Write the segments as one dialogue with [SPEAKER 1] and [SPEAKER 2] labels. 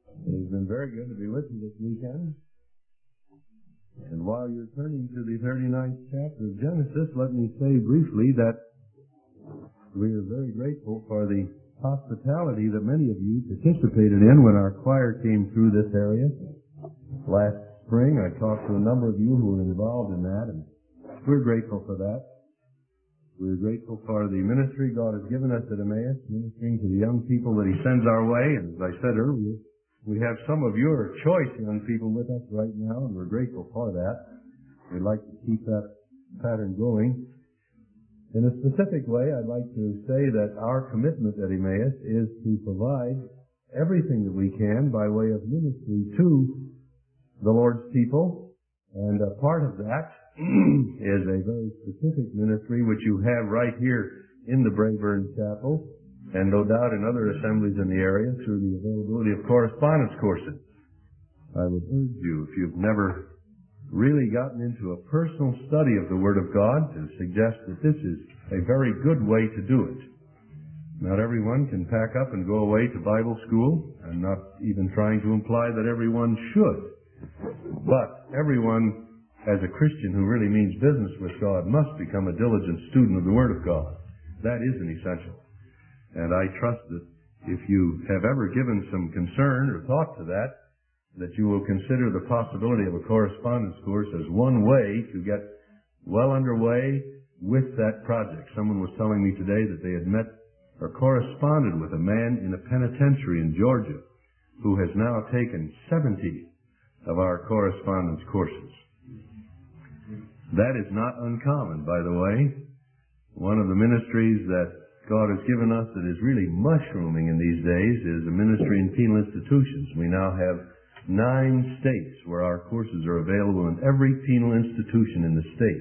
[SPEAKER 1] It has been very good to be with you this weekend. And while you're turning to the 39th chapter of Genesis, let me say briefly that we are very grateful for the hospitality that many of you participated in when our choir came through this area last spring. I talked to a number of you who were involved in that, and we're grateful for that. We're grateful for the ministry God has given us at Emmaus, ministering to the young people that He sends our way. And as I said earlier, we have some of your choice young people with us right now, and we're grateful for that. We'd like to keep that pattern going. In a specific way, I'd like to say that our commitment at Emmaus is to provide everything that we can by way of ministry to the Lord's people. And a part of that is a very specific ministry which you have right here in the Brayburn Chapel, and no doubt in other assemblies in the area through the availability of correspondence courses. I would urge you, if you've never really gotten into a personal study of the Word of God, to suggest that this is a very good way to do it. Not everyone can pack up and go away to Bible school. I'm not even trying to imply that everyone should. But everyone, as a Christian who really means business with God, must become a diligent student of the Word of God. That is an essential. And I trust that if you have ever given some concern or thought to that, that you will consider the possibility of a correspondence course as one way to get well underway with that project. Someone was telling me today that they had met or corresponded with a man in a penitentiary in Georgia who has now taken 70 of our correspondence courses. That is not uncommon, by the way. One of the ministries that God has given us that is really mushrooming in these days is a ministry in penal institutions. We now have 9 states where our courses are available in every penal institution in the state.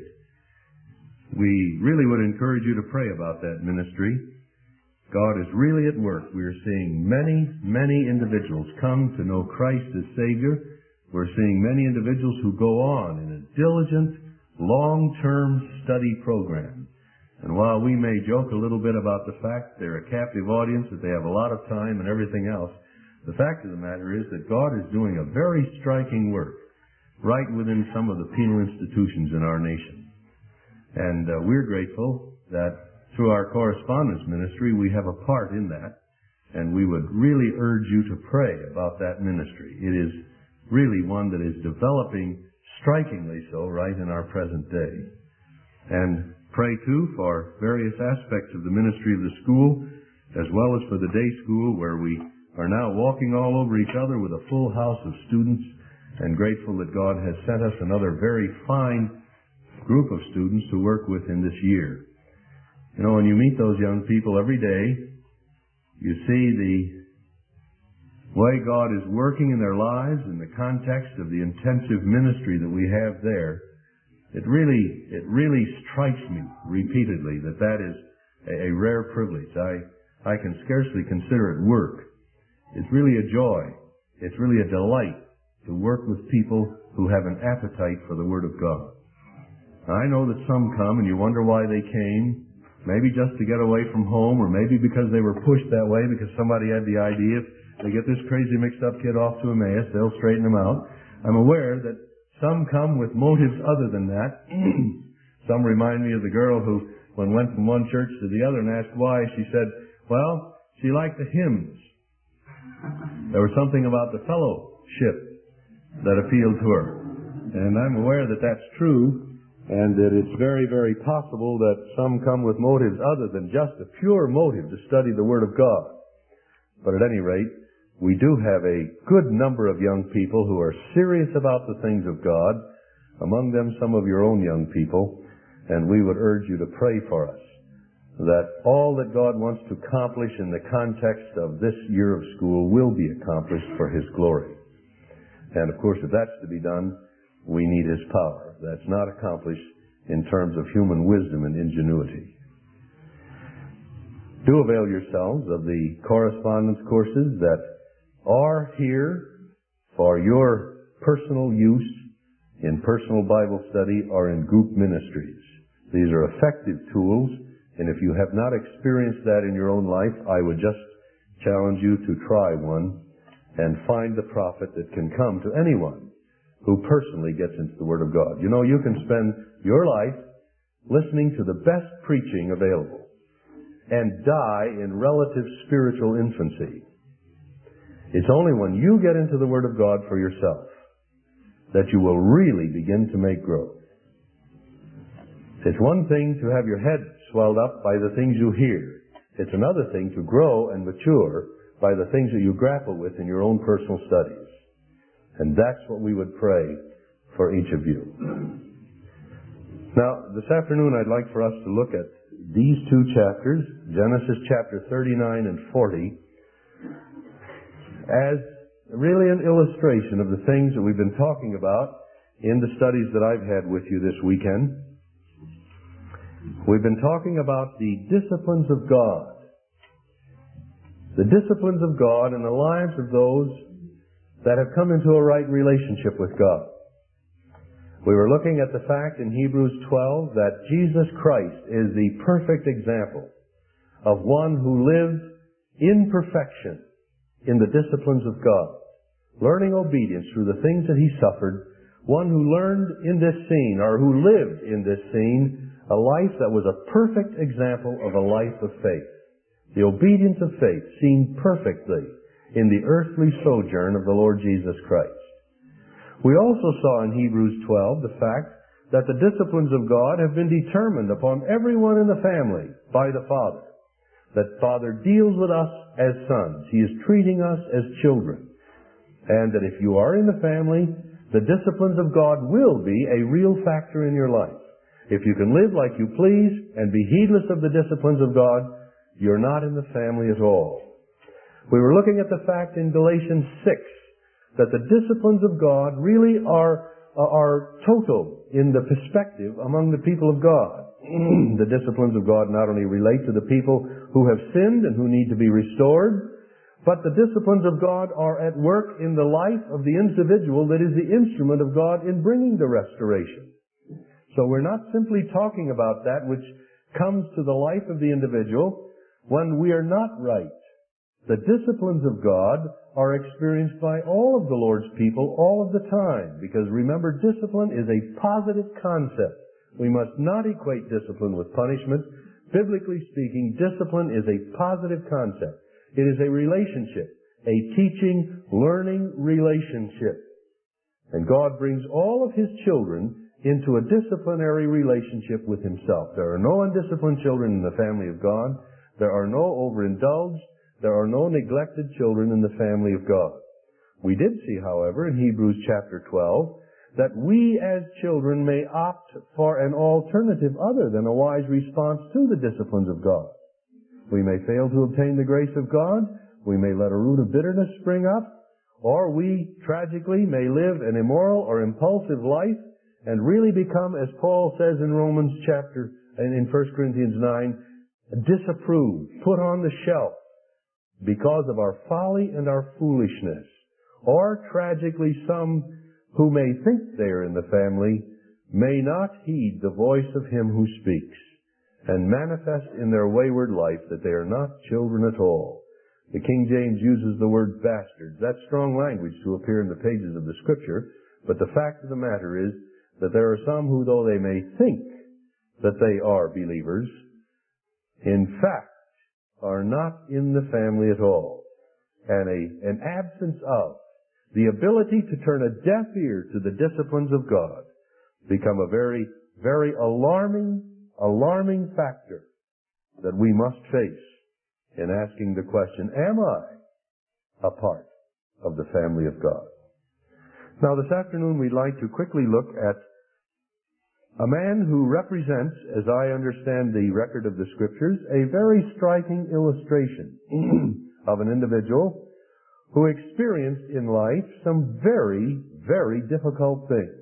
[SPEAKER 1] We really would encourage you to pray about that ministry. God is really at work. We are seeing many individuals come to know Christ as Savior. We're seeing many individuals who go on in a diligent, long-term study program. And while we may joke a little bit about the fact they're a captive audience, that they have a lot of time and everything else, the fact of the matter is that God is doing a very striking work right within some of the penal institutions in our nation. And we're grateful that through our correspondence ministry we have a part in that, and we would really urge you to pray about that ministry. It is really one that is developing strikingly so right in our present day. And pray, too, for various aspects of the ministry of the school, as well as for the day school, where we are now walking all over each other with a full house of students, and grateful that God has sent us another very fine group of students to work with in this year. You know, when you meet those young people every day, you see the way God is working in their lives in the context of the intensive ministry that we have there. It really strikes me repeatedly that that is a rare privilege. I can scarcely consider it work. It's really a joy. It's really a delight to work with people who have an appetite for the Word of God. I know that some come and you wonder why they came, maybe just to get away from home, or maybe because they were pushed that way because somebody had the idea, if they get this crazy mixed up kid off to Emmaus, they'll straighten him out. I'm aware that some come with motives other than that. Some remind me of the girl who, when went from one church to the other and asked why, she said, well, she liked the hymns. There was something about the fellowship that appealed to her. And I'm aware that that's true, and that it's very possible that some come with motives other than just a pure motive to study the Word of God. But at any rate, we do have a good number of young people who are serious about the things of God, among them some of your own young people, and we would urge you to pray for us, that all that God wants to accomplish in the context of this year of school will be accomplished for His glory. And of course, if that's to be done, we need His power. That's not accomplished in terms of human wisdom and ingenuity. Do avail yourselves of the correspondence courses that are here for your personal use in personal Bible study or in group ministries. These are effective tools, and if you have not experienced that in your own life, I would just challenge you to try one and find the profit that can come to anyone who personally gets into the Word of God. You know, you can spend your life listening to the best preaching available and die in relative spiritual infancy. It's only when you get into the Word of God for yourself that you will really begin to make growth. It's one thing to have your head swelled up by the things you hear. It's another thing to grow and mature by the things that you grapple with in your own personal studies. And that's what we would pray for each of you. Now, this afternoon I'd like for us to look at these two chapters, Genesis chapter 39 and 40, as really an illustration of the things that we've been talking about in the studies that I've had with you this weekend. We've been talking about the disciplines of God. The disciplines of God in the lives of those that have come into a right relationship with God. We were looking at the fact in Hebrews 12 that Jesus Christ is the perfect example of one who lived in perfection in the disciplines of God, learning obedience through the things that he suffered, one who learned in this scene, or who lived in this scene, a life that was a perfect example of a life of faith. The obedience of faith seen perfectly in the earthly sojourn of the Lord Jesus Christ. We also saw in Hebrews 12 the fact that the disciplines of God have been determined upon everyone in the family by the Father. That Father deals with us as sons. He is treating us as children. And that if you are in the family, the disciplines of God will be a real factor in your life. If you can live like you please and be heedless of the disciplines of God, you're not in the family at all. We were looking at the fact in Galatians 6 that the disciplines of God really are total in the perspective among the people of God. The disciplines of God not only relate to the people who have sinned and who need to be restored, but the disciplines of God are at work in the life of the individual that is the instrument of God in bringing the restoration. So we're not simply talking about that which comes to the life of the individual when we are not right. The disciplines of God are experienced by all of the Lord's people all of the time, because remember, discipline is a positive concept. We must not equate discipline with punishment. Biblically speaking, discipline is a positive concept. It is a relationship, a teaching, learning relationship. And God brings all of His children into a disciplinary relationship with Himself. There are no undisciplined children in the family of God. There are no overindulged. There are no neglected children in the family of God. We did see, however, in Hebrews chapter 12, that we as children may opt for an alternative other than a wise response to the disciplines of God. We may fail to obtain the grace of God. We may let a root of bitterness spring up. Or we, tragically, may live an immoral or impulsive life and really become, as Paul says in Romans chapter, and in 1 Corinthians 9, disapproved, put on the shelf because of our folly and our foolishness. Or tragically, some who may think they are in the family may not heed the voice of Him who speaks and manifest in their wayward life that they are not children at all. The King James uses the word bastards. That's strong language to appear in the pages of the Scripture, but the fact of the matter is that there are some who, though they may think that they are believers, in fact are not in the family at all. And an absence of the ability to turn a deaf ear to the disciplines of God become a very, very alarming factor that we must face in asking the question, am I a part of the family of God? Now this afternoon we'd like to quickly look at a man who represents, as I understand the record of the Scriptures, a very striking illustration of an individual who experienced in life some very, very difficult things.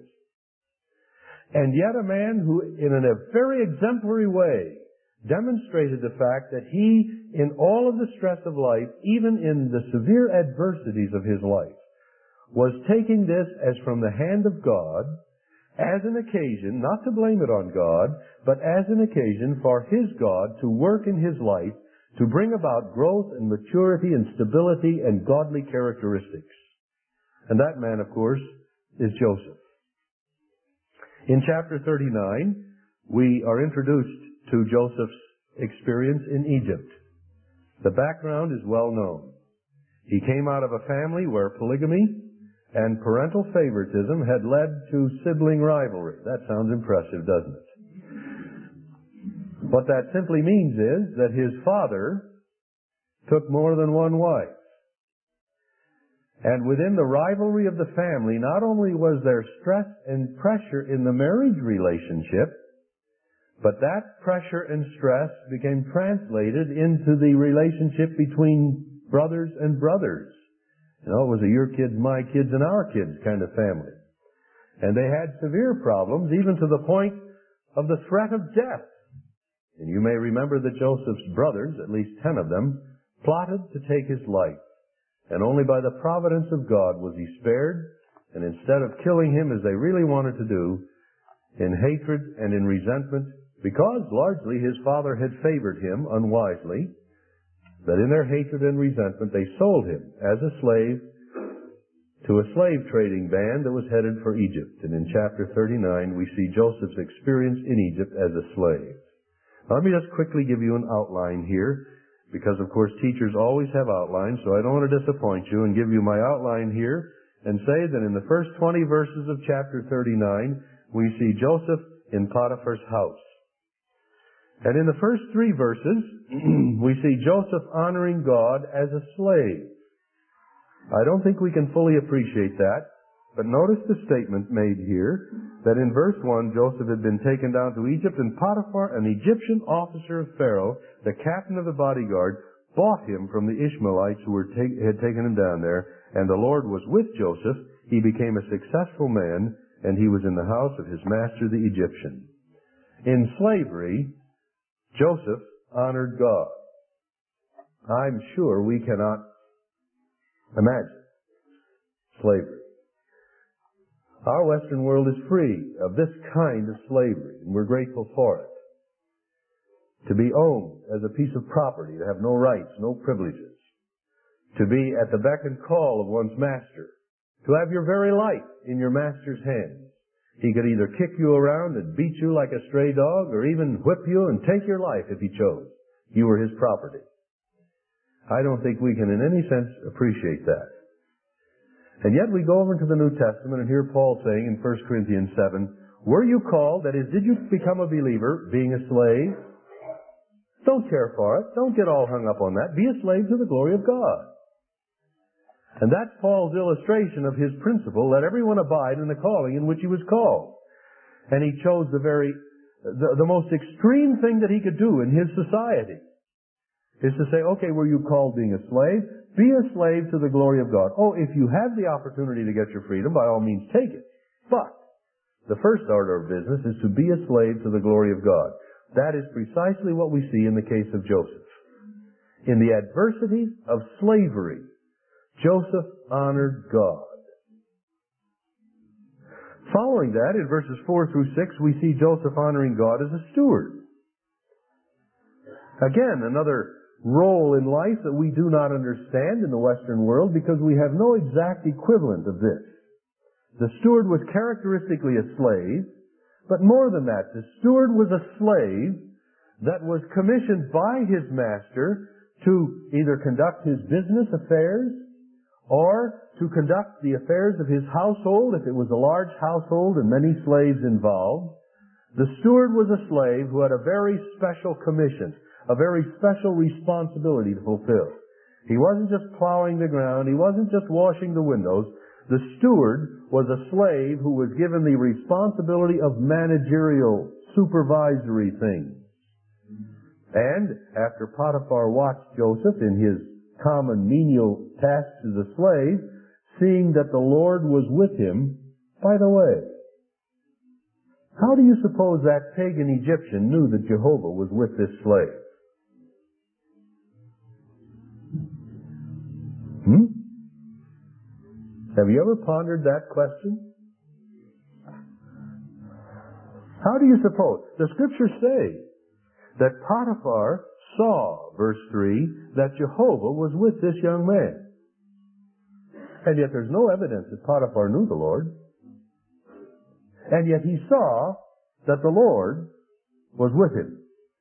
[SPEAKER 1] And yet a man who, in a very exemplary way, demonstrated the fact that he, in all of the stress of life, even in the severe adversities of his life, was taking this as from the hand of God, as an occasion, not to blame it on God, but as an occasion for His God to work in his life to bring about growth and maturity and stability and godly characteristics. And that man, of course, is Joseph. In chapter 39, we are introduced to Joseph's experience in Egypt. The background is well known. He came out of a family where polygamy and parental favoritism had led to sibling rivalry. That sounds impressive, doesn't it? What that simply means is that his father took more than one wife. And within the rivalry of the family, not only was there stress and pressure in the marriage relationship, but that pressure and stress became translated into the relationship between brothers and brothers. You know, it was a your kids, my kids, and our kids kind of family. And they had severe problems, even to the point of the threat of death. And you may remember that Joseph's brothers, at least 10 of them, plotted to take his life. And only by the providence of God was he spared. And instead of killing him as they really wanted to do, in hatred and in resentment, because largely his father had favored him unwisely, that in their hatred and resentment they sold him as a slave to a slave trading band that was headed for Egypt. And in chapter 39 we see Joseph's experience in Egypt as a slave. Now, let me just quickly give you an outline here, because of course teachers always have outlines, so I don't want to disappoint you and give you my outline here and say that in the first 20 verses of chapter 39 we see Joseph in Potiphar's house. And in the first 3 verses, we see Joseph honoring God as a slave. I don't think we can fully appreciate that, but notice the statement made here that in verse 1, Joseph had been taken down to Egypt, and Potiphar, an Egyptian officer of Pharaoh, the captain of the bodyguard, bought him from the Ishmaelites who had taken him down there, and the Lord was with Joseph. He became a successful man, and he was in the house of his master the Egyptian. In slavery, Joseph honored God. I'm sure we cannot imagine slavery. Our Western world is free of this kind of slavery, and we're grateful for it. To be owned as a piece of property, to have no rights, no privileges, to be at the beck and call of one's master, to have your very life in your master's hands. He could either kick you around and beat you like a stray dog, or even whip you and take your life if he chose. You were his property. I don't think we can in any sense appreciate that. And yet we go over into the New Testament and hear Paul saying in 1 Corinthians 7, were you called, that is, did you become a believer being a slave? Don't care for it. Don't get all hung up on that. Be a slave to the glory of God. And that's Paul's illustration of his principle, let everyone abide in the calling in which he was called. And he chose the most extreme thing that he could do in his society is to say, okay, were you called being a slave? Be a slave to the glory of God. Oh, if you have the opportunity to get your freedom, by all means take it. But the first order of business is to be a slave to the glory of God. That is precisely what we see in the case of Joseph. In the adversities of slavery, Joseph honored God. Following that, in verses 4 through 6, we see Joseph honoring God as a steward. Again, another role in life that we do not understand in the Western world because we have no exact equivalent of this. The steward was characteristically a slave, but more than that, the steward was a slave that was commissioned by his master to either conduct his business affairs or to conduct the affairs of his household, if it was a large household and many slaves involved. The steward was a slave who had a very special commission, a very special responsibility to fulfill. He wasn't just plowing the ground. He wasn't just washing the windows. The steward was a slave who was given the responsibility of managerial, supervisory things. And after Potiphar watched Joseph in his common menial tasks as a slave, seeing that the Lord was with him, by the way, how do you suppose that pagan Egyptian knew that Jehovah was with this slave? Have you ever pondered that question? How do you suppose? The Scriptures say that Potiphar saw, verse 3, that Jehovah was with this young man. And yet there's no evidence that Potiphar knew the Lord. And yet he saw that the Lord was with him.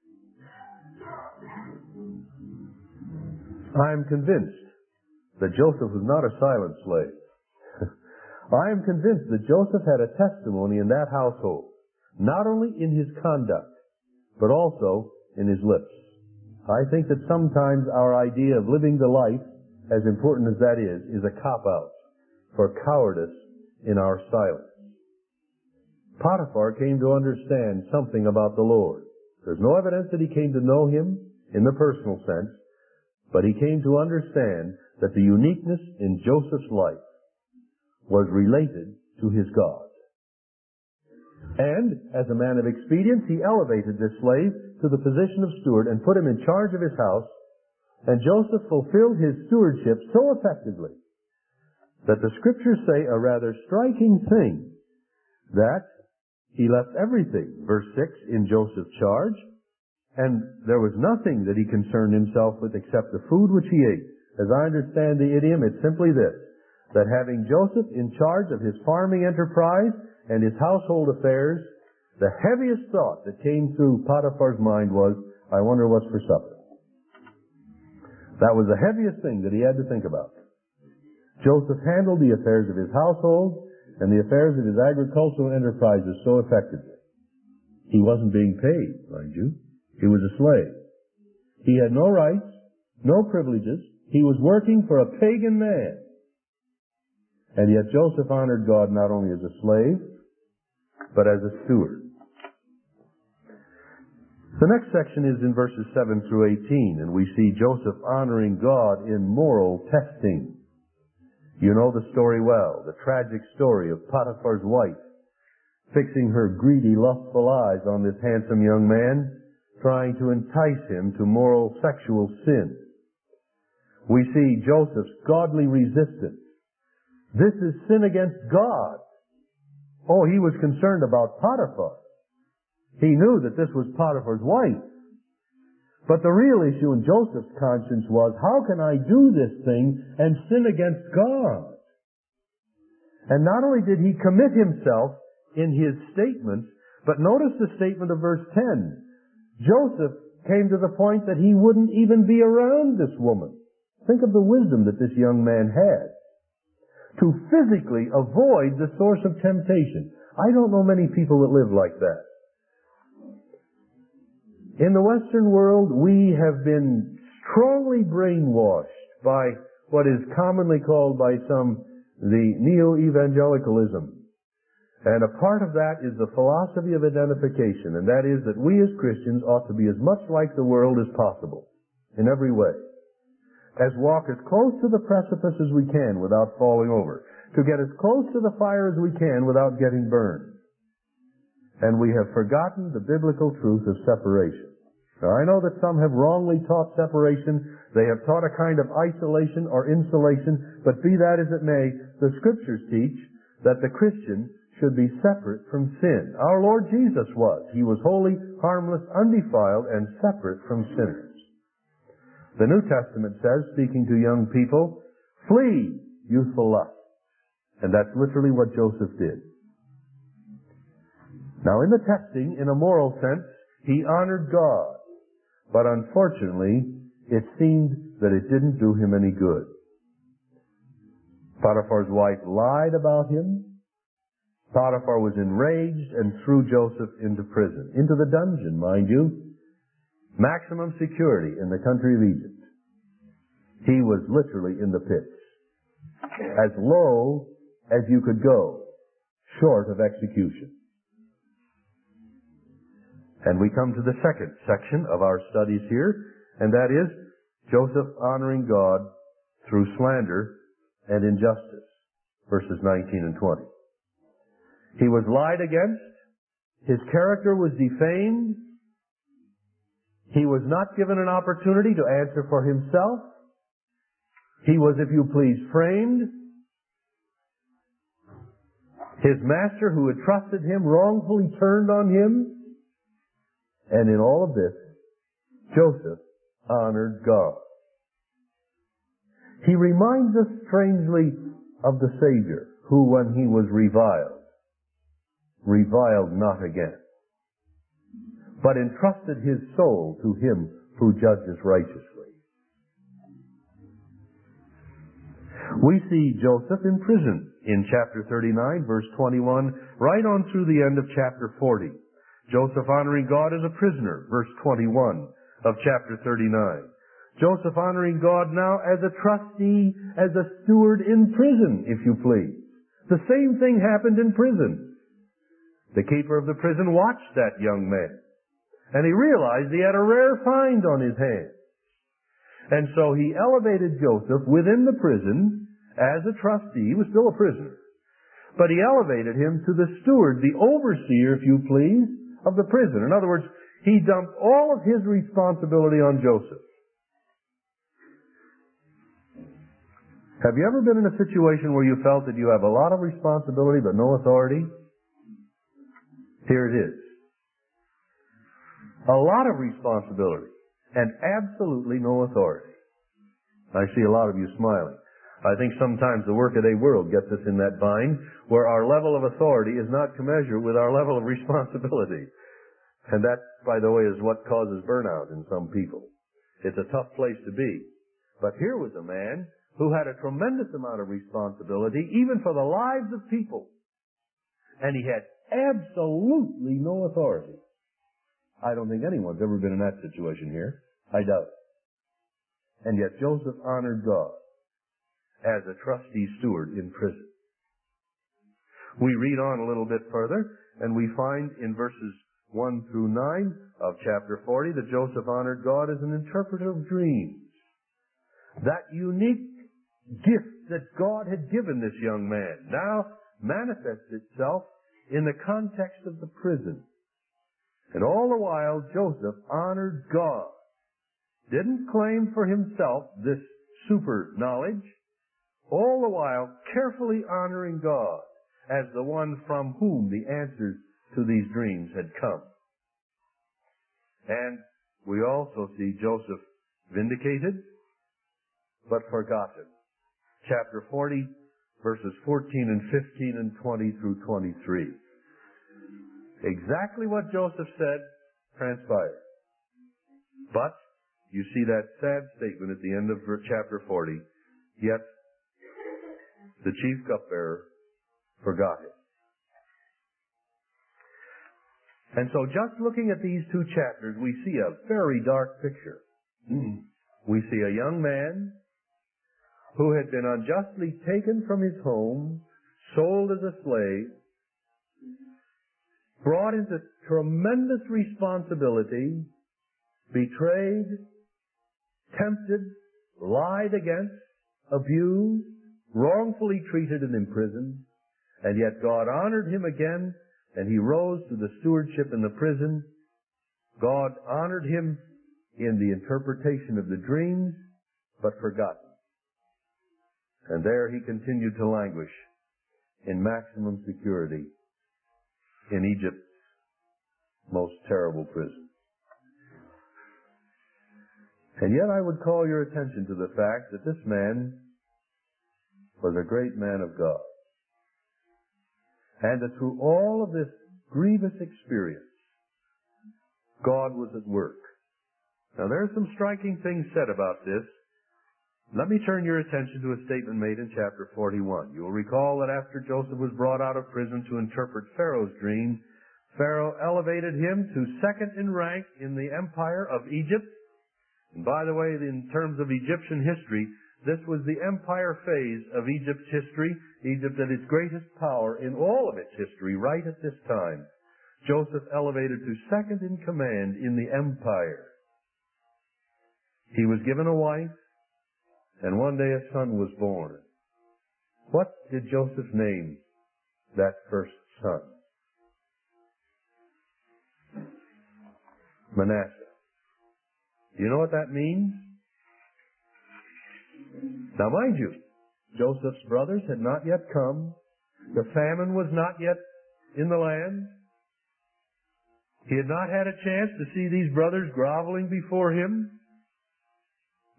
[SPEAKER 1] I am convinced that Joseph was not a silent slave. I am convinced that Joseph had a testimony in that household, not only in his conduct, but also in his lips. I think that sometimes our idea of living the life, as important as that is a cop-out for cowardice in our silence. Potiphar came to understand something about the Lord. There's no evidence that he came to know him in the personal sense, but he came to understand that the uniqueness in Joseph's life was related to his God. And, as a man of expedience, he elevated this slave to the position of steward and put him in charge of his house, and Joseph fulfilled his stewardship so effectively that the Scriptures say a rather striking thing, that he left everything, verse 6, in Joseph's charge, and there was nothing that he concerned himself with except the food which he ate. As I understand the idiom, it's simply this, that having Joseph in charge of his farming enterprise and his household affairs, the heaviest thought that came through Potiphar's mind was, I wonder what's for supper. That was the heaviest thing that he had to think about. Joseph handled the affairs of his household and the affairs of his agricultural enterprises so effectively. He wasn't being paid, mind you. He was a slave. He had no rights, no privileges. He was working for a pagan man. And yet Joseph honored God not only as a slave, but as a steward. The next section is in verses 7 through 18, and we see Joseph honoring God in moral testing. You know the story well, the tragic story of Potiphar's wife fixing her greedy, lustful eyes on this handsome young man, trying to entice him to moral sexual sin. We see Joseph's godly resistance. This is sin against God. Oh, he was concerned about Potiphar. He knew that this was Potiphar's wife. But the real issue in Joseph's conscience was, how can I do this thing and sin against God? And not only did he commit himself in his statements, but notice the statement of verse 10. Joseph came to the point that he wouldn't even be around this woman. Think of the wisdom that this young man had to physically avoid the source of temptation. I don't know many people that live like that. In the Western world, we have been strongly brainwashed by what is commonly called by some the neo-evangelicalism. And a part of that is the philosophy of identification, and that is that we as Christians ought to be as much like the world as possible, in every way. As walk as close to the precipice as we can without falling over, to get as close to the fire as we can without getting burned. And we have forgotten the biblical truth of separation. Now, I know that some have wrongly taught separation. They have taught a kind of isolation or insulation, but be that as it may, the Scriptures teach that the Christian should be separate from sin. Our Lord Jesus was. He was holy, harmless, undefiled, and separate from sinners. The New Testament says, speaking to young people, flee youthful lust. And that's literally what Joseph did. Now, in the testing, in a moral sense, he honored God. But unfortunately, it seemed that it didn't do him any good. Potiphar's wife lied about him. Potiphar was enraged and threw Joseph into prison. Into the dungeon, mind you. Maximum security in the country of Egypt. He was literally in the pits. As low as you could go, short of execution. And we come to the second section of our studies here, and that is Joseph honoring God through slander and injustice. Verses 19 and 20. He was lied against. His character was defamed. He was not given an opportunity to answer for himself. He was, if you please, framed. His master, who had trusted him, wrongfully turned on him. And in all of this, Joseph honored God. He reminds us strangely of the Savior, who, when he was reviled not again, but entrusted his soul to him who judges righteously. We see Joseph in prison in chapter 39, verse 21, right on through the end of chapter 40. Joseph honoring God as a prisoner, verse 21 of chapter 39. Joseph honoring God now as a trustee, as a steward in prison, if you please. The same thing happened in prison. The keeper of the prison watched that young man, and he realized he had a rare find on his hands. And so he elevated Joseph within the prison as a trustee. He was still a prisoner. But he elevated him to the steward, the overseer, if you please, of the prison. In other words, he dumped all of his responsibility on Joseph. Have you ever been in a situation where you felt that you have a lot of responsibility but no authority? Here it is. A lot of responsibility and absolutely no authority. I see a lot of you smiling. I think sometimes the workaday world gets us in that bind where our level of authority is not commensurate with our level of responsibility. And that, by the way, is what causes burnout in some people. It's a tough place to be. But here was a man who had a tremendous amount of responsibility, even for the lives of people. And he had absolutely no authority. I don't think anyone's ever been in that situation here. I doubt it. And yet Joseph honored God as a trustee steward in prison. We read on a little bit further, and we find in verses 1 through 9 of chapter 40 that Joseph honored God as an interpreter of dreams. That unique gift that God had given this young man now manifests itself in the context of the prison. And all the while, Joseph honored God. Didn't claim for himself this super knowledge. All the while, carefully honoring God as the one from whom the answers to these dreams had come. And we also see Joseph vindicated, but forgotten. Chapter 40, verses 14 and 15 and 20 through 23. Exactly what Joseph said transpired. But you see that sad statement at the end of chapter 40. Yet the chief cupbearer forgot it. And so just looking at these two chapters, we see a very dark picture. We see a young man who had been unjustly taken from his home, sold as a slave, brought into tremendous responsibility, betrayed, tempted, lied against, abused, wrongfully treated and imprisoned, and yet God honored him again, and he rose to the stewardship in the prison. God honored him in the interpretation of the dreams, but forgot. And there he continued to languish in maximum security in Egypt's most terrible prison. And yet I would call your attention to the fact that this man was a great man of God. And that through all of this grievous experience, God was at work. Now there are some striking things said about this. Let me turn your attention to a statement made in chapter 41. You will recall that after Joseph was brought out of prison to interpret Pharaoh's dream, Pharaoh elevated him to second in rank in the empire of Egypt. And by the way, in terms of Egyptian history, this was the empire phase of Egypt's history. Egypt at its greatest power in all of its history right at this time. Joseph elevated to second in command in the empire. He was given a wife, and one day a son was born. What did Joseph name that first son? Manasseh. Do you know what that means? Now mind you, Joseph's brothers had not yet come. The famine was not yet in the land. He had not had a chance to see these brothers groveling before him.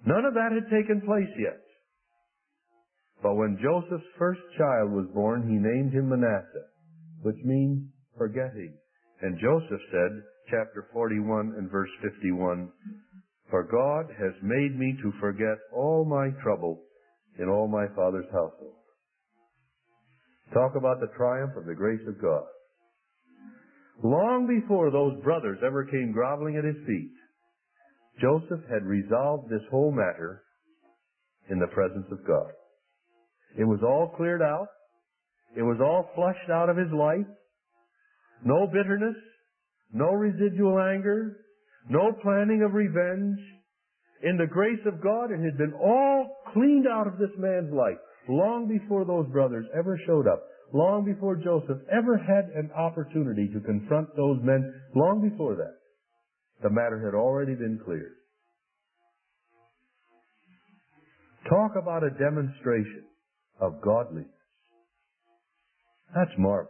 [SPEAKER 1] None of that had taken place yet. But when Joseph's first child was born, he named him Manasseh, which means forgetting. And Joseph said, chapter 41 and verse 51, "For God has made me to forget all my trouble in all my father's household." Talk about the triumph of the grace of God. Long before those brothers ever came groveling at his feet, Joseph had resolved this whole matter in the presence of God. It was all cleared out. It was all flushed out of his life. No bitterness, no residual anger, no planning of revenge. In the grace of God, it had been all cleaned out of this man's life long before those brothers ever showed up, long before Joseph ever had an opportunity to confront those men. Long before that, the matter had already been cleared. Talk about a demonstration of godliness. That's marvelous.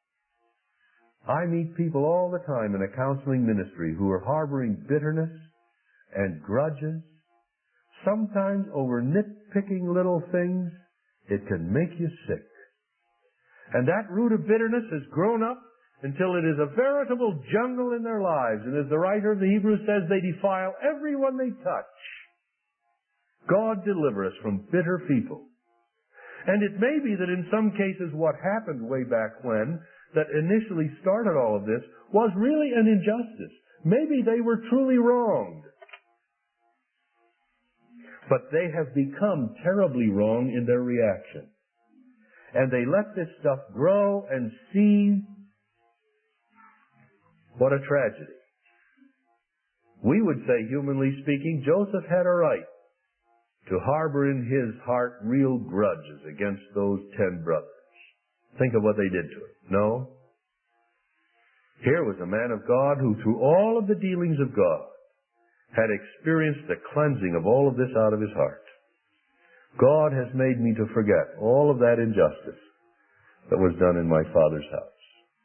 [SPEAKER 1] I meet people all the time in a counseling ministry who are harboring bitterness and grudges, sometimes over nitpicking little things. It can make you sick. And that root of bitterness has grown up until it is a veritable jungle in their lives. And as the writer of the Hebrews says, they defile everyone they touch. God deliver us from bitter people. And it may be that in some cases what happened way back when, that initially started all of this, was really an injustice. Maybe they were truly wronged. But they have become terribly wrong in their reaction. And they let this stuff grow and seethe. What a tragedy. We would say, humanly speaking, Joseph had a right to harbor in his heart real grudges against those 10 brothers. Think of what they did to him. No. Here was a man of God who, through all of the dealings of God, had experienced the cleansing of all of this out of his heart. God has made me to forget all of that injustice that was done in my Father's house.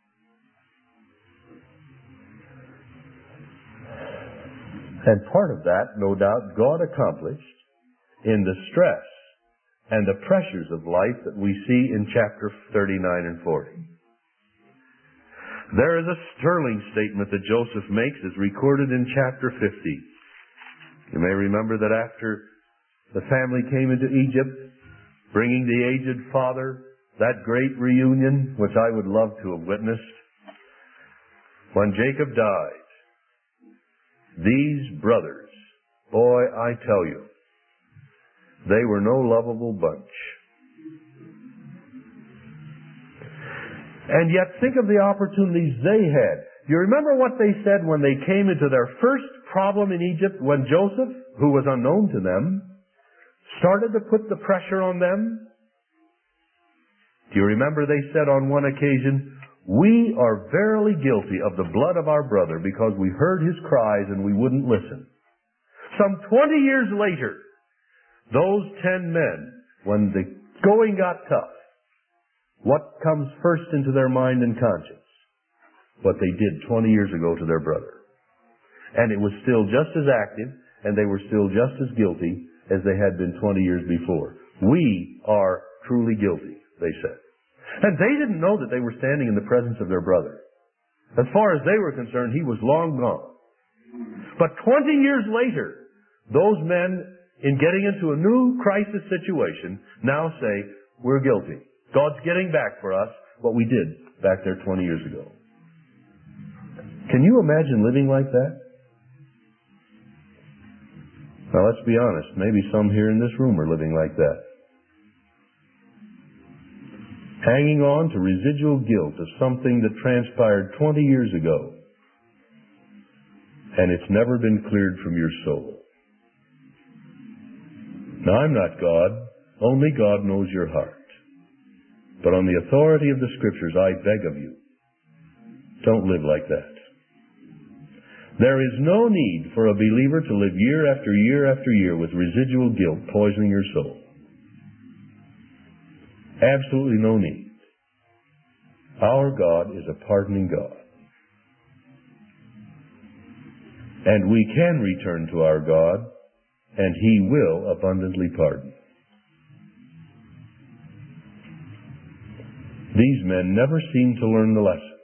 [SPEAKER 1] And part of that, no doubt, God accomplished in the stress and the pressures of life that we see in chapter 39 and 40. There is a sterling statement that Joseph makes as recorded in chapter 50. You may remember that after the family came into Egypt, bringing the aged father, that great reunion, which I would love to have witnessed, when Jacob died, these brothers, boy, I tell you, they were no lovable bunch. And yet think of the opportunities they had. You remember what they said when they came into their first problem in Egypt, when Joseph, who was unknown to them, started to put the pressure on them? Do you remember they said on one occasion, "We are verily guilty of the blood of our brother because we heard his cries and we wouldn't listen." Some 20 years later, those 10 men, when the going got tough, what comes first into their mind and conscience? What they did 20 years ago to their brother. And it was still just as active, and they were still just as guilty as they had been 20 years before. We are truly guilty, they said. And they didn't know that they were standing in the presence of their brother. As far as they were concerned, he was long gone. But 20 years later, those men, in getting into a new crisis situation, now say, we're guilty. God's getting back for us what we did back there 20 years ago. Can you imagine living like that? Now let's be honest, maybe some here in this room are living like that. Hanging on to residual guilt of something that transpired 20 years ago, and it's never been cleared from your soul. Now I'm not God, only God knows your heart. But on the authority of the Scriptures, I beg of you, don't live like that. There is no need for a believer to live year after year after year with residual guilt poisoning your soul. Absolutely no need. Our God is a pardoning God. And we can return to our God and He will abundantly pardon. These men never seemed to learn the lesson.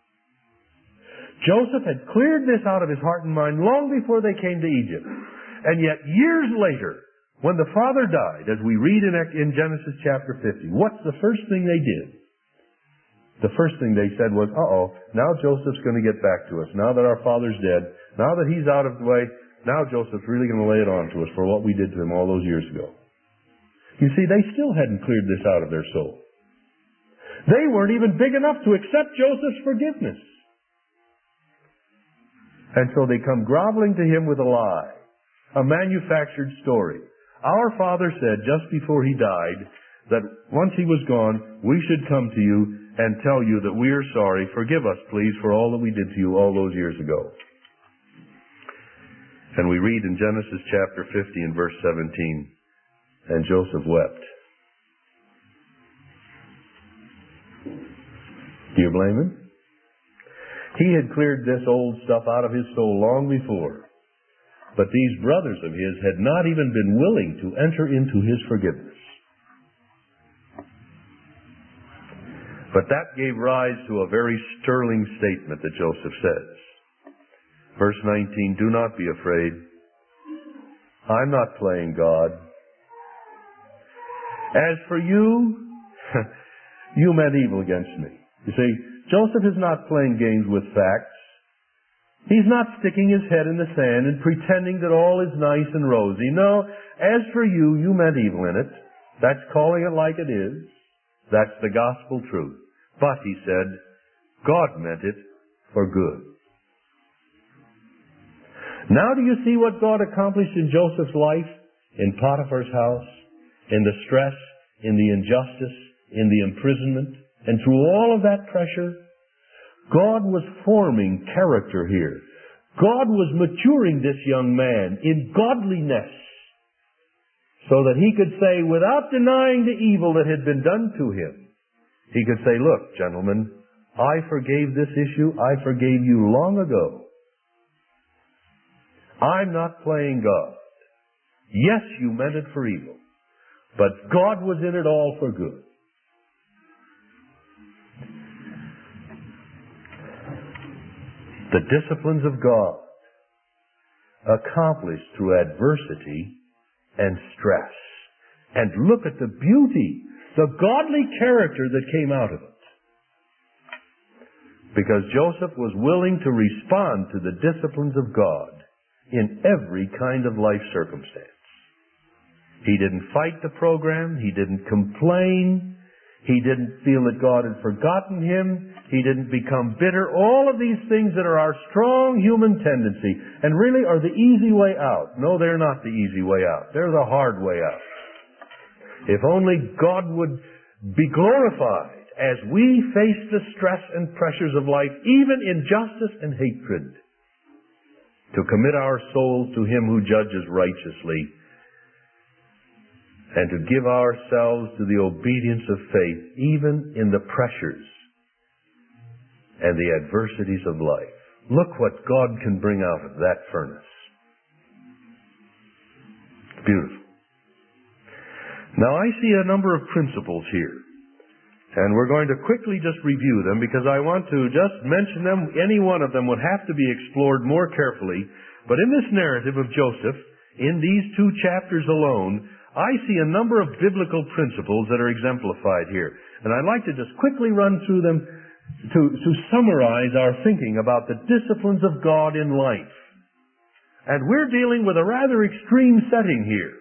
[SPEAKER 1] Joseph had cleared this out of his heart and mind long before they came to Egypt. And yet years later, when the father died, as we read in Genesis chapter 50, what's the first thing they did? The first thing they said was, now Joseph's going to get back to us. Now that our father's dead, now that he's out of the way, now Joseph's really going to lay it on to us for what we did to him all those years ago. You see, they still hadn't cleared this out of their soul. They weren't even big enough to accept Joseph's forgiveness. And so they come groveling to him with a lie, a manufactured story. Our father said just before he died that once he was gone, we should come to you and tell you that we are sorry. Forgive us, please, for all that we did to you all those years ago. And we read in Genesis chapter 50 and verse 17, and Joseph wept. Do you blame him? He had cleared this old stuff out of his soul long before. But these brothers of his had not even been willing to enter into his forgiveness. But that gave rise to a very sterling statement that Joseph says. Verse 19, do not be afraid. I'm not playing God. As for you, you meant evil against me. You see, Joseph is not playing games with facts. He's not sticking his head in the sand and pretending that all is nice and rosy. No, as for you, you meant evil in it. That's calling it like it is. That's the gospel truth. But, he said, God meant it for good. Now do you see what God accomplished in Joseph's life? In Potiphar's house, in the stress, in the injustice, in the imprisonment, and through all of that pressure, God was forming character here. God was maturing this young man in godliness so that he could say, without denying the evil that had been done to him, he could say, look, gentlemen, I forgave this issue. I forgave you long ago. I'm not playing God. Yes, you meant it for evil, but God was in it all for good. The disciplines of God accomplished through adversity and stress. And look at the beauty, the godly character that came out of it. Because Joseph was willing to respond to the disciplines of God in every kind of life circumstance. He didn't fight the program. He didn't complain. He didn't feel that God had forgotten him. He didn't become bitter. All of these things that are our strong human tendency and really are the easy way out. No, they're not the easy way out. They're the hard way out. If only God would be glorified as we face the stress and pressures of life, even injustice and hatred, to commit our souls to Him who judges righteously, and to give ourselves to the obedience of faith, even in the pressures and the adversities of life. Look what God can bring out of that furnace. It's beautiful. Now I see a number of principles here, and we're going to quickly just review them because I want to just mention them. Any one of them would have to be explored more carefully. But in this narrative of Joseph, in these 2 chapters alone, I see a number of biblical principles that are exemplified here. And I'd like to just quickly run through them to summarize our thinking about the disciplines of God in life. And we're dealing with a rather extreme setting here.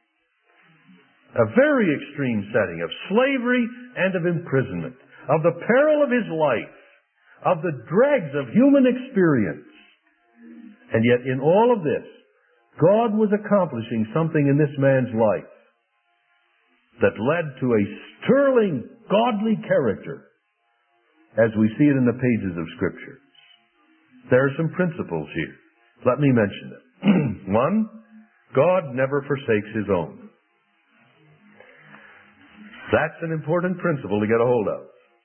[SPEAKER 1] A very extreme setting of slavery and of imprisonment, of the peril of his life, of the dregs of human experience. And yet in all of this, God was accomplishing something in this man's life that led to a sterling, godly character as we see it in the pages of Scripture. There are some principles here. Let me mention them. 1, God never forsakes His own. That's an important principle to get a hold of.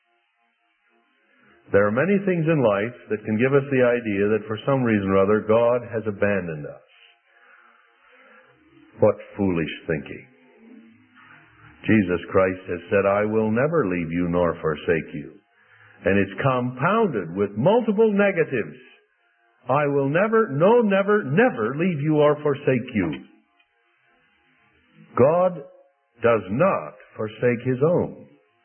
[SPEAKER 1] There are many things in life that can give us the idea that for some reason or other God has abandoned us. What foolish thinking. Jesus Christ has said, I will never leave you nor forsake you. And it's compounded with multiple negatives. I will never, no, never, never leave you or forsake you. God does not forsake His own.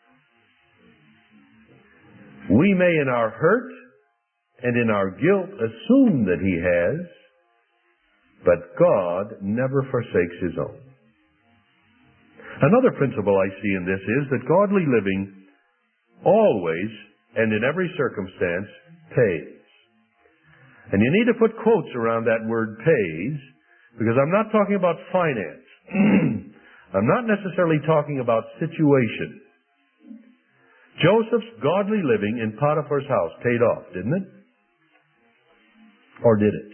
[SPEAKER 1] We may in our hurt and in our guilt assume that He has, but God never forsakes His own. Another principle I see in this is that godly living always and in every circumstance pays. And you need to put quotes around that word pays, because I'm not talking about finance. I'm not necessarily talking about situation. Joseph's godly living in Potiphar's house paid off, didn't it? Or did it?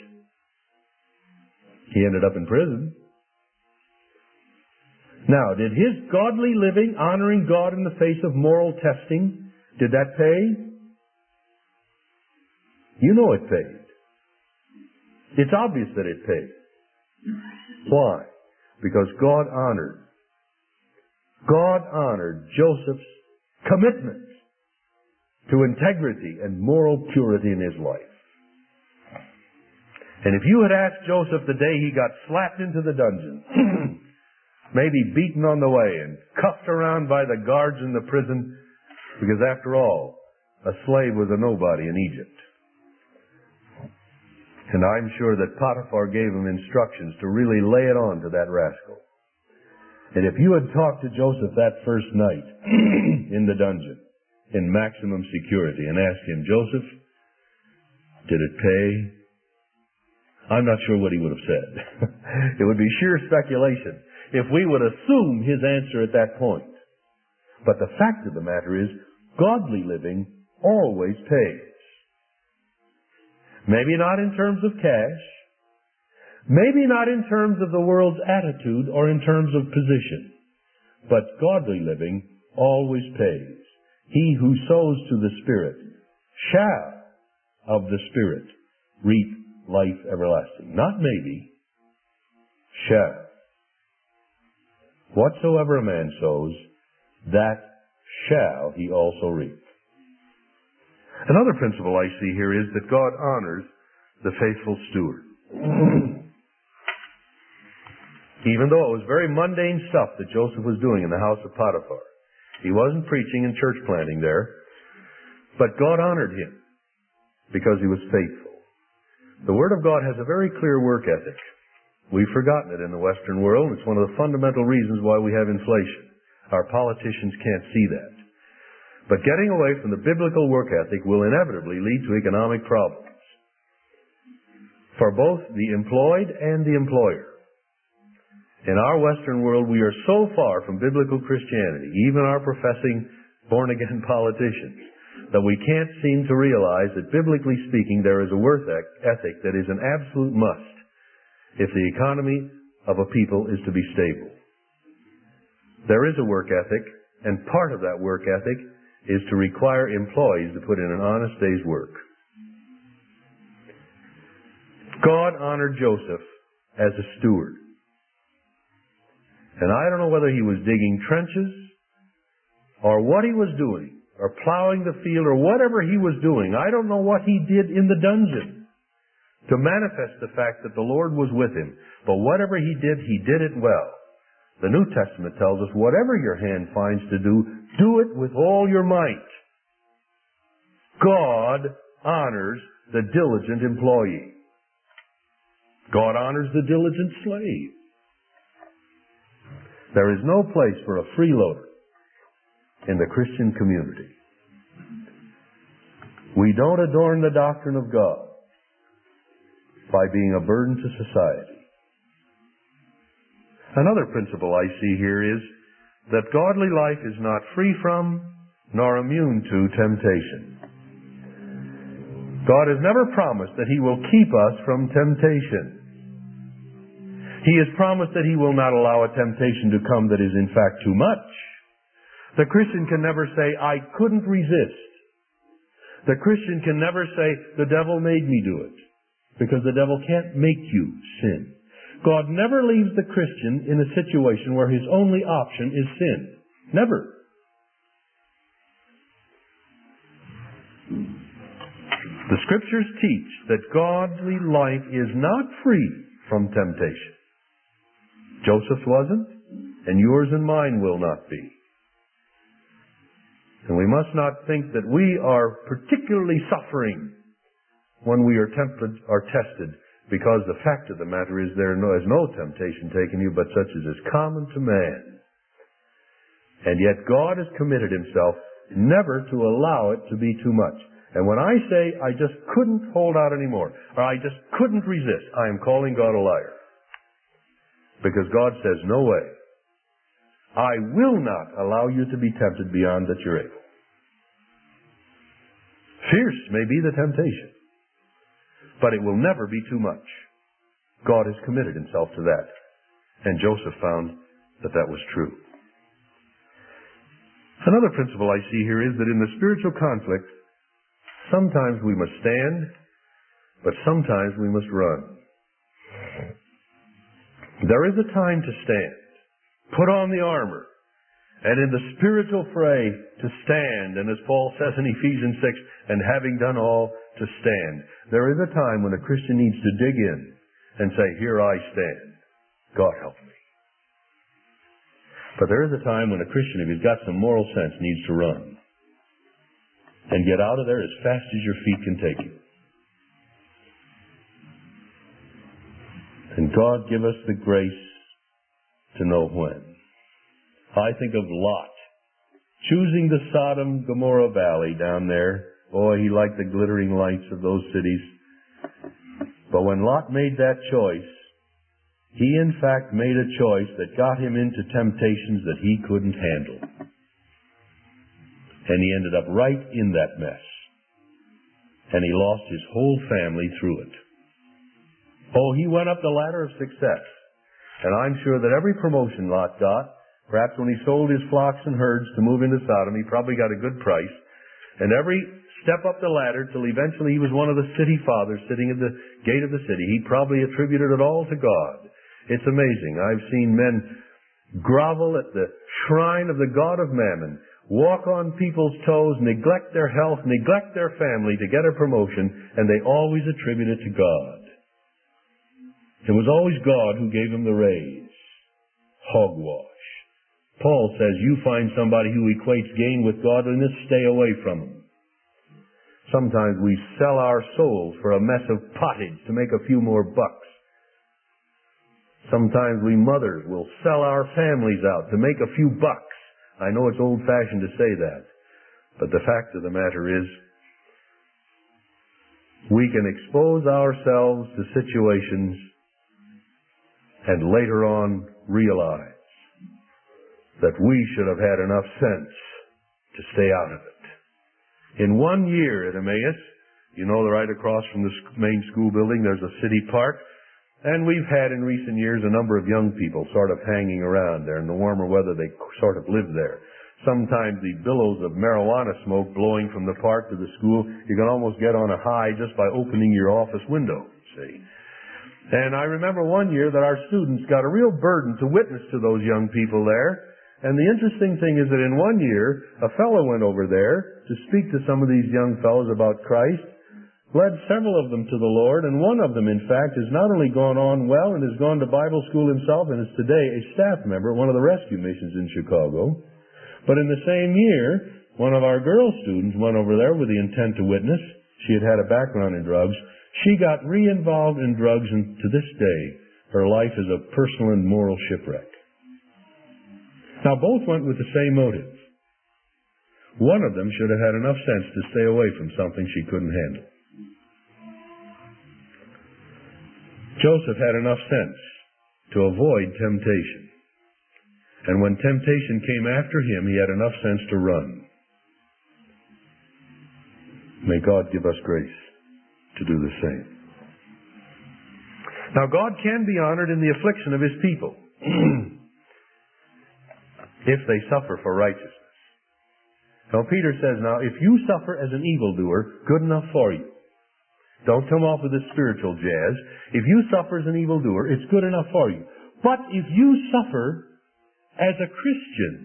[SPEAKER 1] He ended up in prison. Now, did his godly living, honoring God in the face of moral testing, did that pay? You know it paid. It's obvious that it paid. Why? Because God honored Joseph's commitment to integrity and moral purity in his life. And if you had asked Joseph the day he got slapped into the dungeon, maybe beaten on the way and cuffed around by the guards in the prison, because after all, a slave was a nobody in Egypt. And I'm sure that Potiphar gave him instructions to really lay it on to that rascal. And if you had talked to Joseph that first night in the dungeon, in maximum security, and asked him, Joseph, did it pay? I'm not sure what he would have said. It would be sheer speculation if we would assume his answer at that point. But the fact of the matter is, godly living always pays. Maybe not in terms of cash, maybe not in terms of the world's attitude or in terms of position, but godly living always pays. He who sows to the Spirit shall of the Spirit reap life everlasting. Not maybe, shall. Whatsoever a man sows, that shall he also reap. Another principle I see here is that God honors the faithful steward. Even though it was very mundane stuff that Joseph was doing in the house of Potiphar. He wasn't preaching and church planting there, but God honored him because he was faithful. The Word of God has a very clear work ethic. We've forgotten it in the Western world. It's one of the fundamental reasons why we have inflation. Our politicians can't see that. But getting away from the biblical work ethic will inevitably lead to economic problems for both the employed and the employer. In our Western world, we are so far from biblical Christianity, even our professing born-again politicians, that we can't seem to realize that, biblically speaking, there is a work ethic that is an absolute must if the economy of a people is to be stable. There is a work ethic, and part of that work ethic is to require employees to put in an honest day's work. God honored Joseph as a steward. And I don't know whether he was digging trenches or what he was doing, or plowing the field, or whatever he was doing. I don't know what he did in the dungeon to manifest the fact that the Lord was with him. But whatever he did it well. The New Testament tells us, whatever your hand finds to do, do it with all your might. God honors the diligent employee. God honors the diligent slave. There is no place for a freeloader in the Christian community. We don't adorn the doctrine of God by being a burden to society. Another principle I see here is that godly life is not free from nor immune to temptation. God has never promised that He will keep us from temptation. He has promised that He will not allow a temptation to come that is in fact too much. The Christian can never say, I couldn't resist. The Christian can never say, the devil made me do it. Because the devil can't make you sin. God never leaves the Christian in a situation where his only option is sin. Never. The Scriptures teach that godly life is not free from temptation. Joseph's wasn't, and yours and mine will not be. And we must not think that we are particularly suffering when we are tempted or tested, because the fact of the matter is there is no temptation taken you but such as is common to man. And yet God has committed himself never to allow it to be too much. And when I say I just couldn't hold out anymore, or I just couldn't resist, I am calling God a liar. Because God says, no way. I will not allow you to be tempted beyond that you're able. Fierce may be the temptation, but it will never be too much. God has committed himself to that. And Joseph found that that was true. Another principle I see here is that in the spiritual conflict, sometimes we must stand, but sometimes we must run. There is a time to stand. Put on the armor. And in the spiritual fray, to stand. And as Paul says in Ephesians 6, and having done all, to stand. There is a time when a Christian needs to dig in and say, here I stand. God help me. But there is a time when a Christian, if he's got some moral sense, needs to run. And get out of there as fast as your feet can take you. And God give us the grace to know when. I think of Lot, choosing the Sodom Gomorrah valley down there. Boy, he liked the glittering lights of those cities. But when Lot made that choice, he in fact made a choice that got him into temptations that he couldn't handle. And he ended up right in that mess. And he lost his whole family through it. Oh, he went up the ladder of success. And I'm sure that every promotion Lot got, perhaps when he sold his flocks and herds to move into Sodom, he probably got a good price. And every step up the ladder till eventually he was one of the city fathers sitting at the gate of the city, he probably attributed it all to God. It's amazing. I've seen men grovel at the shrine of the God of Mammon, walk on people's toes, neglect their health, neglect their family to get a promotion, and they always attribute it to God. It was always God who gave him the raise. Hogwash. Paul says, you find somebody who equates gain with godliness, stay away from him. Sometimes we sell our souls for a mess of pottage to make a few more bucks. Sometimes we mothers will sell our families out to make a few bucks. I know it's old-fashioned to say that, but the fact of the matter is, we can expose ourselves to situations and later on realize that we should have had enough sense to stay out of it. In 1 year at Emmaus, you know, right across from the main school building, there's a city park, and we've had in recent years a number of young people sort of hanging around there. In the warmer weather, they sort of live there. Sometimes the billows of marijuana smoke blowing from the park to the school, you can almost get on a high just by opening your office window, see. And I remember 1 year that our students got a real burden to witness to those young people there. And the interesting thing is that in 1 year, a fellow went over there to speak to some of these young fellows about Christ, led several of them to the Lord, and one of them, in fact, has not only gone on well and has gone to Bible school himself and is today a staff member at one of the rescue missions in Chicago. But in the same year, one of our girl students went over there with the intent to witness. She had had a background in drugs. She got re-involved in drugs, and to this day, her life is a personal and moral shipwreck. Now, both went with the same motive. One of them should have had enough sense to stay away from something she couldn't handle. Joseph had enough sense to avoid temptation. And when temptation came after him, he had enough sense to run. May God give us grace to do the same. Now, God can be honored in the affliction of his people if they suffer for righteousness. Now, Peter says, now, if you suffer as an evildoer, good enough for you. Don't come off with this spiritual jazz. If you suffer as an evildoer, it's good enough for you. But if you suffer as a Christian,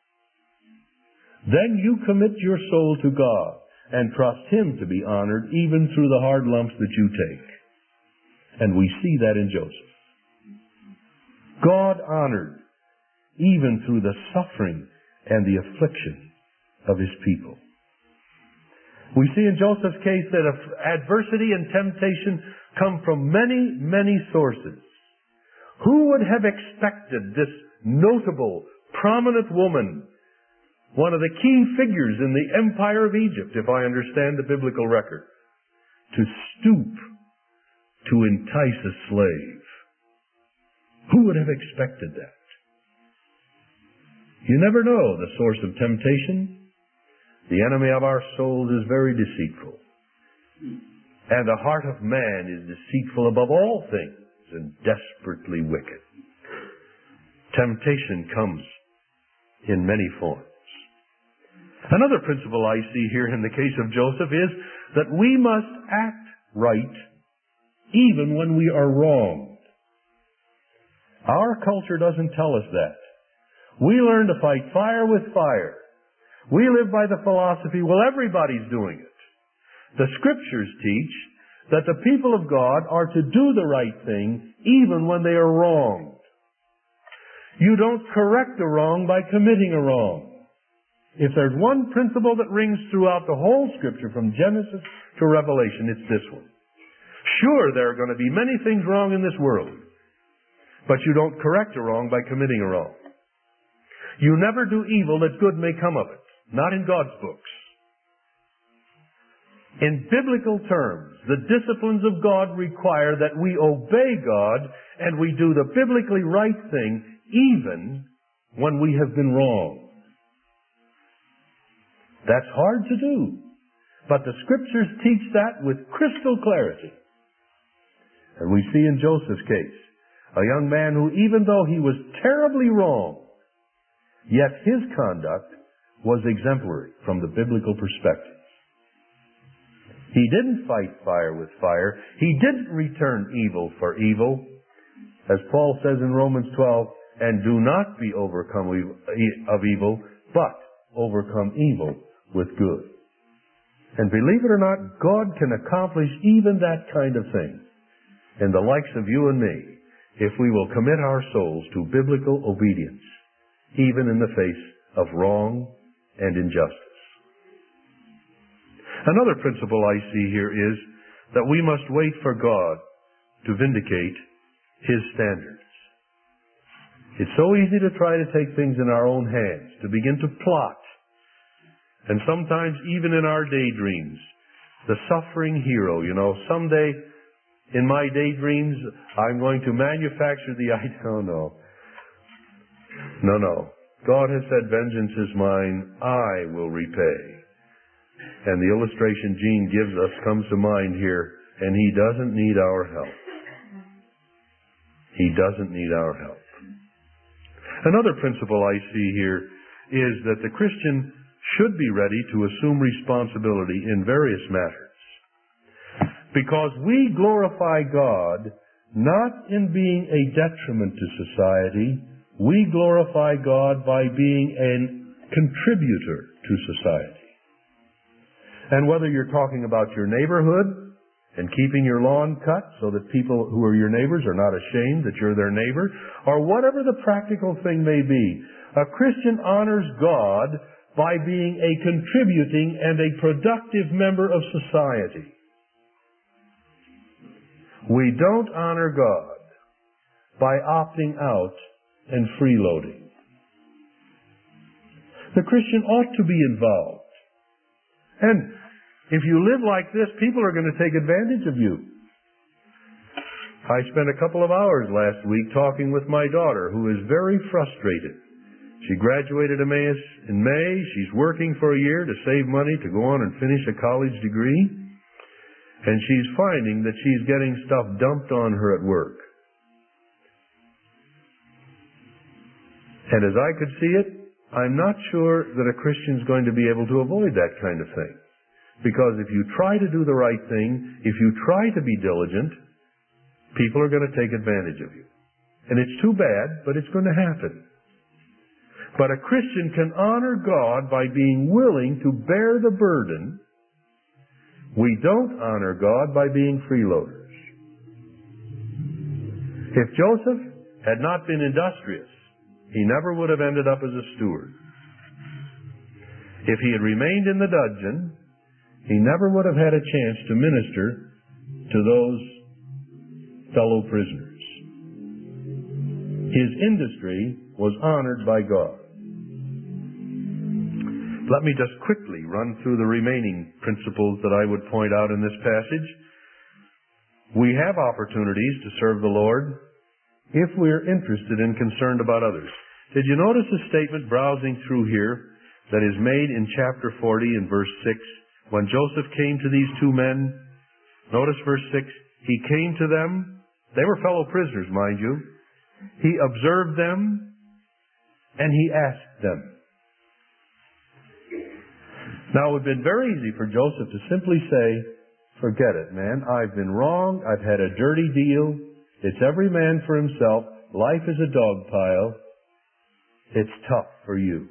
[SPEAKER 1] then you commit your soul to God and trust Him to be honored even through the hard lumps that you take. And we see that in Joseph. God honored even through the suffering and the affliction of His people. We see in Joseph's case that adversity and temptation come from many, many sources. Who would have expected this notable, prominent woman, one of the key figures in the empire of Egypt, if I understand the biblical record, to stoop to entice a slave? Who would have expected that? You never know the source of temptation. The enemy of our souls is very deceitful. And the heart of man is deceitful above all things and desperately wicked. Temptation comes in many forms. Another principle I see here in the case of Joseph is that we must act right even when we are wronged. Our culture doesn't tell us that. We learn to fight fire with fire. We live by the philosophy, well, everybody's doing it. The Scriptures teach that the people of God are to do the right thing even when they are wronged. You don't correct a wrong by committing a wrong. If there's one principle that rings throughout the whole Scripture from Genesis to Revelation, it's this one. Sure, there are going to be many things wrong in this world, but you don't correct a wrong by committing a wrong. You never do evil that good may come of it. Not in God's books. In biblical terms, the disciplines of God require that we obey God and we do the biblically right thing even when we have been wrong. That's hard to do, but the Scriptures teach that with crystal clarity. And we see in Joseph's case, a young man who, even though he was terribly wrong, yet his conduct was exemplary from the biblical perspective. He didn't fight fire with fire. He didn't return evil for evil. As Paul says in Romans 12, and do not be overcome of evil, but overcome evil with good. And believe it or not, God can accomplish even that kind of thing in the likes of you and me if we will commit our souls to biblical obedience, even in the face of wrong and injustice. Another principle I see here is that we must wait for God to vindicate His standards. It's so easy to try to take things in our own hands, to begin to plot. And sometimes even in our daydreams, the suffering hero, someday in my daydreams I'm going to manufacture the idea. Oh, no. God has said, vengeance is mine, I will repay. And the illustration Gene gives us comes to mind here, and he doesn't need our help. He doesn't need our help. Another principle I see here is that the Christian should be ready to assume responsibility in various matters. Because we glorify God not in being a detriment to society, we glorify God by being a contributor to society. And whether you're talking about your neighborhood and keeping your lawn cut so that people who are your neighbors are not ashamed that you're their neighbor, or whatever the practical thing may be, a Christian honors God by being a contributing and a productive member of society. We don't honor God by opting out and freeloading. The Christian ought to be involved. And if you live like this, people are going to take advantage of you. I spent a couple of hours last week talking with my daughter, who is very frustrated. She graduated Emmaus in May. She's working for a year to save money to go on and finish a college degree. And she's finding that she's getting stuff dumped on her at work. And as I could see it, I'm not sure that a Christian's going to be able to avoid that kind of thing. Because if you try to do the right thing, if you try to be diligent, people are going to take advantage of you. And it's too bad, but it's going to happen. But a Christian can honor God by being willing to bear the burden. We don't honor God by being freeloaders. If Joseph had not been industrious, he never would have ended up as a steward. If he had remained in the dungeon, he never would have had a chance to minister to those fellow prisoners. His industry was honored by God. Let me just quickly run through the remaining principles that I would point out in this passage. We have opportunities to serve the Lord if we are interested and concerned about others. Did you notice the statement browsing through here that is made in chapter 40 in verse 6? When Joseph came to these two men, notice verse 6, he came to them. They were fellow prisoners, mind you. He observed them and he asked them. Now, it would have been very easy for Joseph to simply say, forget it, man. I've been wrong. I've had a dirty deal. It's every man for himself. Life is a dog pile. It's tough for you.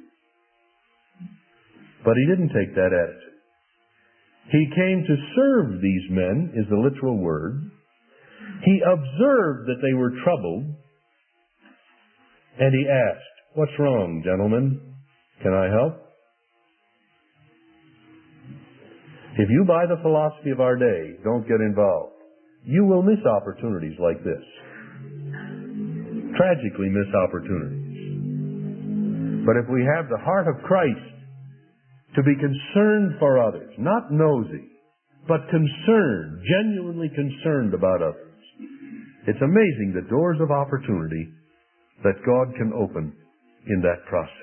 [SPEAKER 1] But he didn't take that attitude. He came to serve these men, is the literal word. He observed that they were troubled, and he asked, what's wrong, gentlemen? Can I help? If you buy the philosophy of our day, don't get involved, you will miss opportunities like this. Tragically miss opportunities. But if we have the heart of Christ to be concerned for others, not nosy, but concerned, genuinely concerned about others, it's amazing the doors of opportunity that God can open in that process.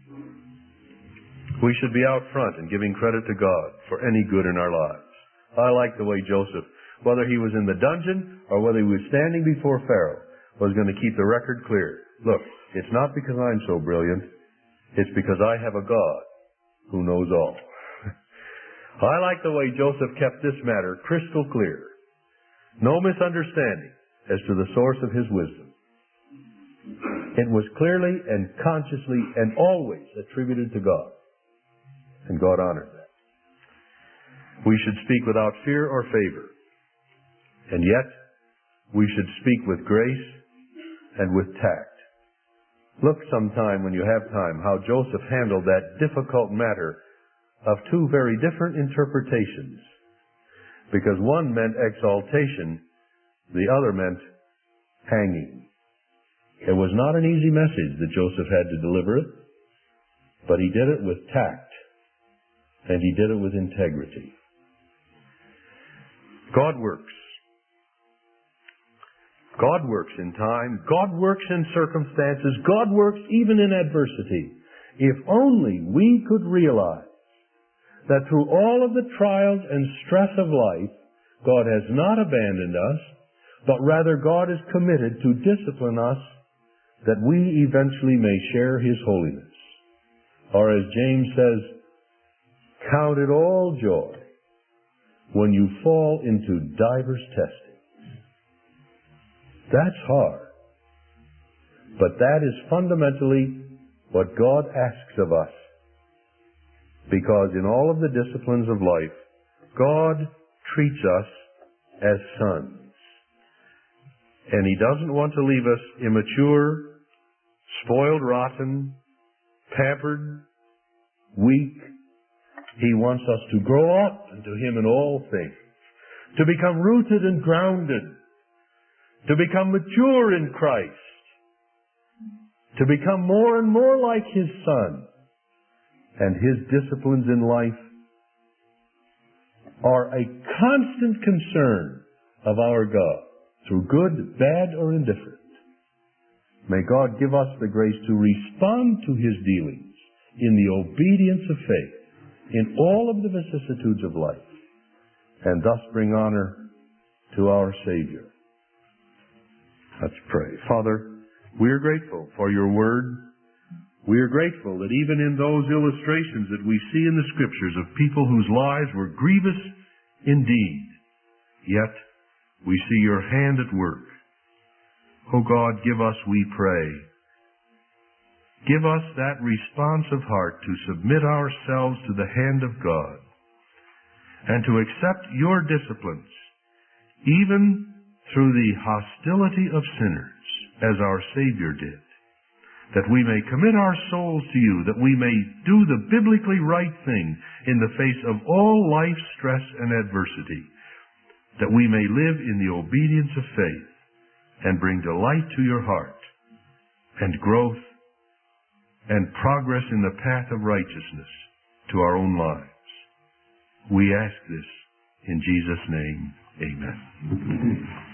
[SPEAKER 1] We should be out front in giving credit to God for any good in our lives. I like the way Joseph, whether he was in the dungeon or whether he was standing before Pharaoh, was going to keep the record clear. Look, it's not because I'm so brilliant. It's because I have a God who knows all. I like the way Joseph kept this matter crystal clear. No misunderstanding as to the source of his wisdom. It was clearly and consciously and always attributed to God. And God honored that. We should speak without fear or favor. And yet, we should speak with grace and with tact. Look sometime when you have time how Joseph handled that difficult matter of two very different interpretations. Because one meant exaltation, the other meant hanging. It was not an easy message that Joseph had to deliver it, but he did it with tact. And he did it with integrity. God works. God works in time. God works in circumstances. God works even in adversity. If only we could realize that through all of the trials and stress of life, God has not abandoned us, but rather God is committed to discipline us that we eventually may share His holiness. Or as James says, count it all joy when you fall into divers testings. That's hard. But that is fundamentally what God asks of us. Because in all of the disciplines of life, God treats us as sons. And He doesn't want to leave us immature, spoiled rotten, pampered, weak. He wants us to grow up into Him in all things, to become rooted and grounded, to become mature in Christ, to become more and more like His Son. And His disciplines in life are a constant concern of our God, through good, bad, or indifferent. May God give us the grace to respond to His dealings in the obedience of faith, in all of the vicissitudes of life, and thus bring honor to our Savior. Let's pray. Father, we are grateful for Your Word. We are grateful that even in those illustrations that we see in the Scriptures of people whose lives were grievous indeed, yet we see your hand at work. O God, give us, we pray, give us that responsive heart to submit ourselves to the hand of God and to accept your disciplines, even through the hostility of sinners, as our Savior did, that we may commit our souls to you, that we may do the biblically right thing in the face of all life's stress and adversity, that we may live in the obedience of faith and bring delight to your heart and growth and progress in the path of righteousness to our own lives. We ask this in Jesus' name. Amen.